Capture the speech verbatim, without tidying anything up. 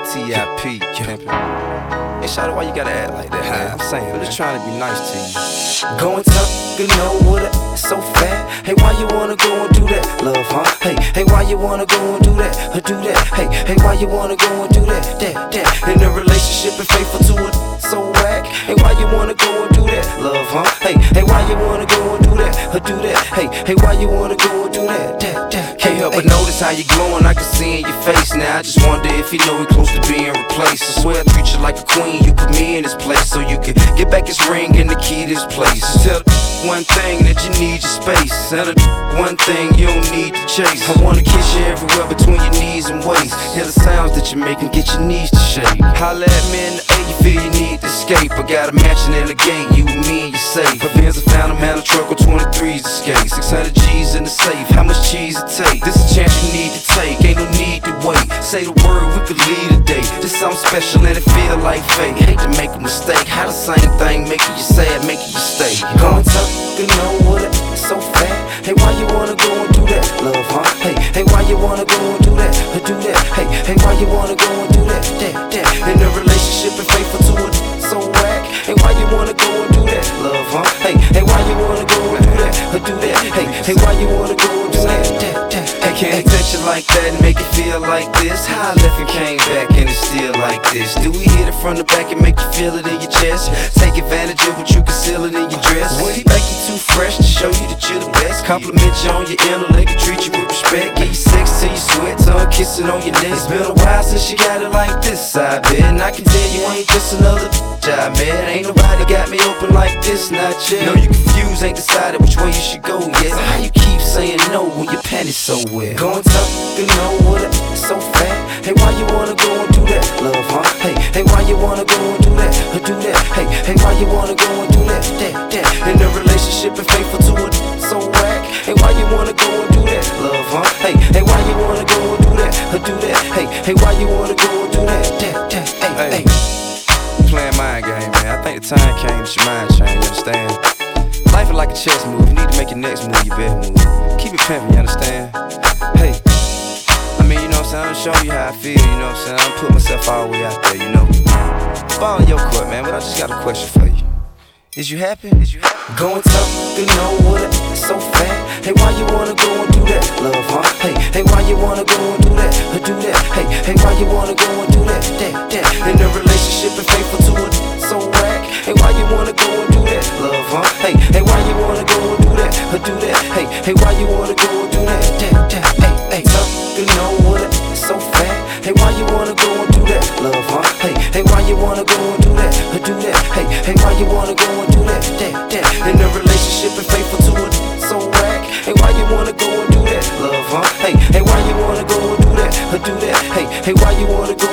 T I P, pimpin'. Hey, shout out, why you gotta act like that, man? I'm saying, I'm just trying to be nice to you. Going tough, you know what? So fat. Hey, why you wanna go and do that, love, huh? Hey, hey, why you wanna go and do that, or do that? Hey, hey, why you wanna go and do that, that, that? In a relationship and faithful to it, so whack. Hey, why you wanna go and do that, love, huh? Hey, hey, why you wanna go and do that, or do that? Hey, hey, why you wanna go and do that, that, that? Can't help but notice how you glowing, I can see in your face. Now I just wonder if you know we close to being replaced. I swear I treat you like a queen, you put me in this place so you can get back this ring and the key to this place. Tell one thing that you need your space, and one thing you don't need to chase. I wanna kiss you everywhere between your knees and waist. Hear the sounds that you make and get your knees to shake. Holla at me in the A, you feel you need to escape. I got a mansion in the gate, you and me and you safe. For Benz I found a man, a truck with twenty-threes to skate. six hundred G's in the safe, how much cheese it take? This a chance you need to take, ain't no need to wait. Say the word, we could leave today. This something special and it feel like fate. Hate to make a mistake, how the same thing making you sad, making you stay. Going tough, you know what? So fat. Hey, why you wanna go and do that, love, huh? Hey, hey, why you wanna go and do that, or do that? Hey, hey, why you wanna go and do that, that, that? In a relationship and faithful to it, so whack. Hey, why you wanna go and do that, love, huh? Hey, hey, why you wanna go and do that, or do that? Hey, hey, why you wanna go and do that, that, that? I can't touch you like that and make it feel like this. How I left and came back and it's still like this. Do we hit it from the back and make you feel it in your chest? Take advantage of what you concealing in your dress. Would he make you too fresh to show you that you're the best? Compliment you on your intellect and treat you with respect. Give you sex till you sweat, tongue kissing on your neck. It's been a while since you got it like this, I bet. And I can tell you ain't just another bitch I met. Ain't nobody got me open like this, not yet. No, you confused, ain't decided which way you should go yet. So how you keep saying no when your panties so wet? Going tough, you know what? So fat. Hey, why you wanna go and do that, love, huh? Hey, hey, why you wanna go and do that, or do that? Hey, hey, why you wanna go and do that, that, that? In a relationship and faithful to it, so whack. Hey, why you wanna go and do that, love, huh? Hey, hey, why you wanna go and do that, or do that? Hey, hey, why you wanna go and do that, that, that? Hey, hey. Playing mind game, man. I think the time came that your mind changed, you understand? Life is like a chess move, you need to make your next move your best move. Keep it pimpin', you understand? Hey, I mean, you know what I'm saying? I'm showing you how I feel, you know what I'm saying? I'm putting myself all the way out there, you know? Ball in your court, man, but I just got a question for you. Is you happy? Is you happy? Going tough, you know what? So fat. Hey, why you wanna go and do that, love, huh? Hey, hey, why you wanna go and do that, or do that? Hey, hey, why you wanna go and do that, that, that? In a relationship and faithful to it, so whack. Hey, why you wanna go and do that, love, huh? Hey, hey, why you wanna go and do that, or do that? Hey, hey, why you wanna go and do that, that, that? Hey, hey, tough, you know what? So fat. Hey, why you wanna go and do that, love, huh? Hey, hey, why you wanna go and do that, or do that? Hey, hey, why you wanna go and do that, that, that? In a relationship and faithful to it, so whack. Hey, why you wanna go and do that, love, huh? Hey, hey, why you wanna go and do that, or do that? Hey, hey, why you wanna go